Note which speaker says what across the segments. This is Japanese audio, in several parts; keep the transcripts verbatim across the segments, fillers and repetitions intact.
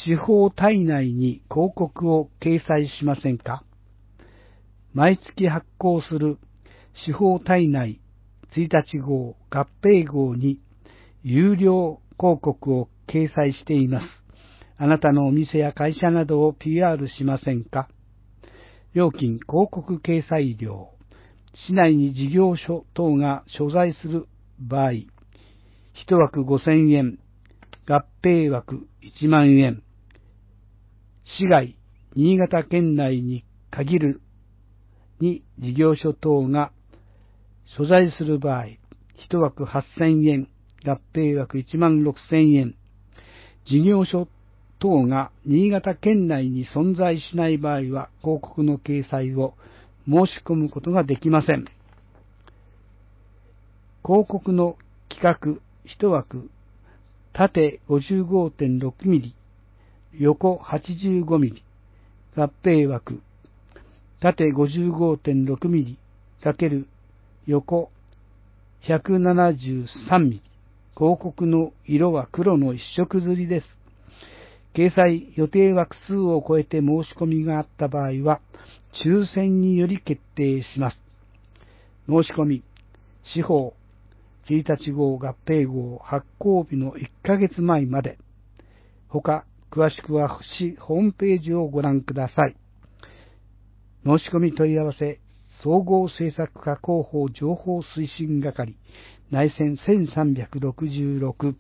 Speaker 1: 司法体内に広告を掲載しませんか？毎月発行する司法体内ついたち号、合併号に有料広告を掲載しています。あなたのお店や会社などを ピーアール しませんか？料金、広告掲載料。市内に事業所等が所在する場合、いち枠ごせんえん、合併枠いちまんえん。市外、新潟県内に限るに事業所等が所在する場合、いち枠はっせんえん、合併枠いちまんろくせんえん。事業所等が新潟県内に存在しない場合は、広告の掲載を申し込むことができません。広告の規格いち枠、縦 ごじゅうごてんろくミリ、横 はちじゅうごミリ、合併枠、縦 ごじゅうごてんろくミリ× 横ひゃくななじゅうさんミリ。広告の色は黒の一色刷りです。掲載予定枠数を超えて申し込みがあった場合は、抽選により決定します。申し込み、司法、ついたち号、合併号、発行日のいっかげつまえまで。他、詳しくは市ホームページをご覧ください。申し込み問い合わせ、総合政策課広報情報推進係、内線せんさんびゃくろくじゅうろく。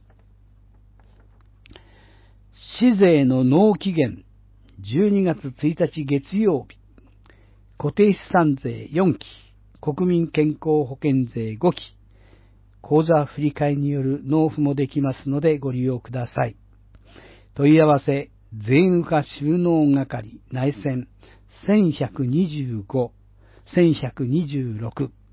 Speaker 1: 市税の納期限、じゅうにがつついたち月曜日、固定資産税よんき、国民健康保険税ごき、口座振替による納付もできますのでご利用ください。問い合わせ、税務課収納係、内線せんひゃくにじゅうご、せんひゃくにじゅうろく。